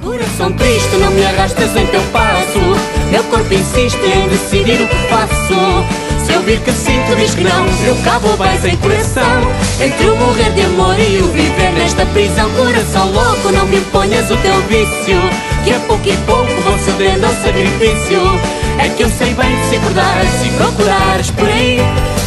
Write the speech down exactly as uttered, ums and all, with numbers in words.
Coração triste, não me arrastas em teu passo. Meu corpo insiste em decidir o que faço. Se eu vir que sim, tu diz que não, eu cá vou mais em coração. Entre o morrer de amor e o viver nesta prisão. Coração louco, não me imponhas o teu vício, que a pouco e pouco vou cedendo ao sacrifício. É que eu sei bem que se acordares e procurares por aí,